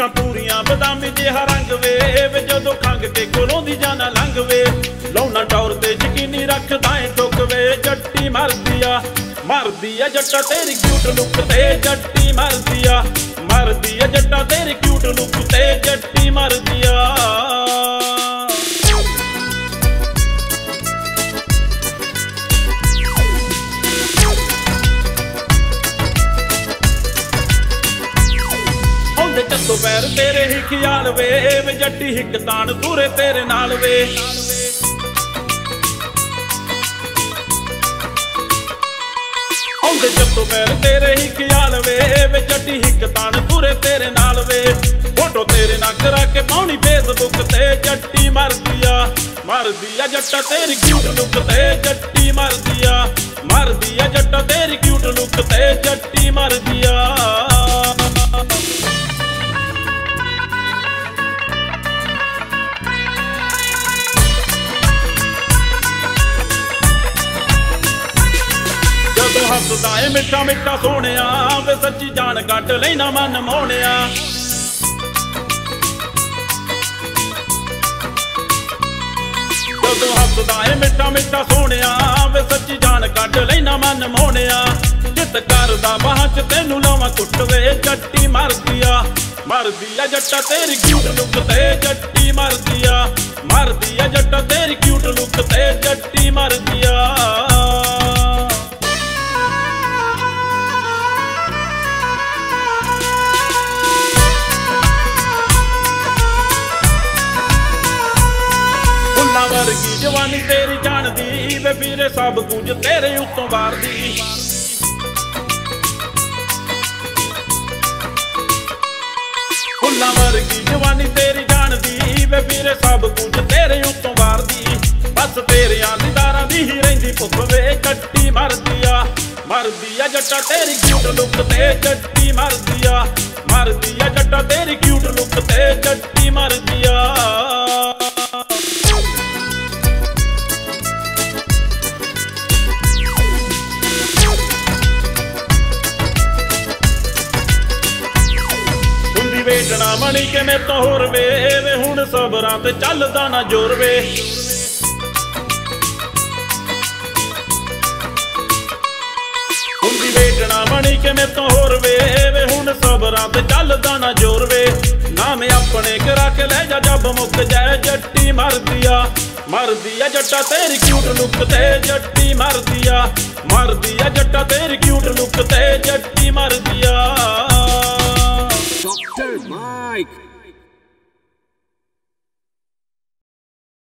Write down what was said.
ਅੱਖਾਂ ਪੂਰੀਆਂ ਬਦਾਮੀ ਜਿਹਾ ਰੰਗ ਵੇ ਜਦੋਂ ਖੰਗ ਕੇ ਕੋਲੋਂ ਦੀ ਜਾਣਾ ਲੰਘ ਵੇ ਲਾਉਣਾ ਟੌਰ ਤੇ ਯਕੀਨੀ ਰੱਖਦਾ ਏ ਠੁਕਵੇ ਜੱਟੀ ਮਰਦੀ ਆ ਜੱਟਾ ਤੇਰੀ ਕਿਊਟ ਲੁੱਕ ਤੇ ਜੱਟੀ ਮਰਦੀ ਆ ਜੱਟਾ ਤੇਰੀ ਕਿਊਟ ਲੁੱਕ ਤੇ ਜੱਟੀ ਮਰਦੀ ਆ ਚੱਤੋ ਪੈਰ ਤੇਰੇ ਹੀ ਖਿਆਲ ਵੇ ਜੱਟੀ ਹਿੱਕ ਤਾਣ ਤੁਰੇ ਤੇਰੇ ਨਾਲ ਵੇ ਆਉਂਦੇ ਚੱਤੋ ਪੈਰ ਤੇਰੇ ਹੀ ਖਿਆਲ ਵੇ ਜੱਟੀ ਹਿੱਕ ਤਾਣ ਤੁਰੇ ਤੇਰੇ ਨਾਲ ਵੇ ਫੋਟੋ ਤੇਰੇ ਨਾਲ ਕਰਾ ਕੇ ਪਾਉਣੀ ਫੇਸਬੁੱਕ ਤੇ ਜੱਟੀ ਮਰਦੀ ਆ ਜੱਟਾ ਤੇਰੀ ਕਿਊਟ ਲੁੱਕ ਤੇ ਜੱਟੀ ਮਰਦੀ ਆ ਜੱਟਾ ਤੇਰੀ ਕਿਊਟ ਲੁੱਕ ਤੇ ਜੱਟੀ ਮਰਦੀ ਆ ਹੱਸਦਾ ਏ ਮਿੱਠਾ ਮਿੱਠਾ ਸੋਹਣਿਆ ਵੇ ਸੱਚੀ ਜਾਨ ਕੱਢ ਲੈਣਾ ਮਨ ਮੋਹਣਿਆ ਜਦੋਂ ਹੱਸਦਾ ਏ ਮਿੱਠਾ ਮਿੱਠਾ ਸੋਹਣਿਆ ਵੇ ਸੱਚੀ ਜਾਨ ਕੱਢ ਲੈਣਾ ਮਨ ਮੋਹਣਿਆ ਜਿੱਤ ਕਰਦਾ ਬਾਹਾਂ ਚ ਤੈਨੂੰ ਲਾਵਾਂ ਕੁੱਟਵੇ ਜੱਟੀ ਮਰਦੀ ਆ ਜੱਟਾ ਤੇਰੀ ਕਿਊਟ ਲੁੱਕ ਤੇ ਜੱਟੀ ਮਰਦੀ ਆ ਜੱਟਾ ਤੇਰੀ ਕਿਊਟ ਲੁੱਕ ਤੇ ਜੱਟੀ ਮਰਦੀ ਆ ਵਰਗੀ ਜਵਾਨੀ ਤੇਰੀ ਜਾਣਦੀ ਵੇ ਵੀਰੇ ਸਭ ਕੁਝ ਤੇਰੇ ਉੱਤੋਂ ਵਾਰਦੀ ਫੁੱਲਾਂ ਵਰਗੀ ਜਵਾਨੀ ਤੇਰੀ ਜਾਣਦੀ ਵੇ ਵੀਰੇ ਸਭ ਕੁਝ ਤੇਰੇ ਉੱਤੋਂ ਵਾਰਦੀ ਬਸ ਤੇਰਿਆਂ ਦੀਦਾਰਾਂ ਦੀ ਹੀ ਰਹਿੰਦੀ ਭੁੱਖ ਵੇ ਜੱਟੀ ਮਰਦੀ ਆ ਜੱਟਾ ਤੇਰੀ ਕਿਊਟ ਲੁੱਕ ਤੇ ਜੱਟੀ ਮਰਦੀ ਆ ਜੱਟਾ ਤੇਰੀ ਕਿਊਟ ਲੁੱਕ ਤੇ ਜੱਟੀ ਮਰਦੀ ਆ ਵੇਚਣਾ ਮਣੀ ਕੇ ਮੇਰੇ ਤੋਂ ਹੋਰ ਵੇ ਹੁਣ ਸਬਰਾਂ ਤੇ ਚੱਲਦਾ ਨਾ ਜ਼ੋਰ ਵੇ ਹੁੰਦੀ ਵੇਚਣਾ ਮਣੀ ਕੇ ਮੇਰੇ ਤੋਂ ਹੋਰ ਵੇ ਹੁਣ ਸਬਰਾਂ ਤੇ ਚੱਲਦਾ ਨਾ ਜ਼ੋਰ ਵੇ ਨਾਮ ਆਪਣੇ ਕਰਾ ਕੇ ਲੈ ਜਾ ਜੱਬ ਮੁੱਕ ਜਾਏ ਜੱਟੀ ਮਰਦੀ ਆ ਜੱਟਾ ਤੇਰੀ ਕਿਊਟ ਲੁੱਕ ਤੇ ਜੱਟੀ ਮਰਦੀ ਆ ਜੱਟਾ ਤੇਰੀ ਕਿਊਟ ਲੁੱਕ ਤੇ ਜੱਟੀ ਮਰਦੀ ਆ Dr. Mike.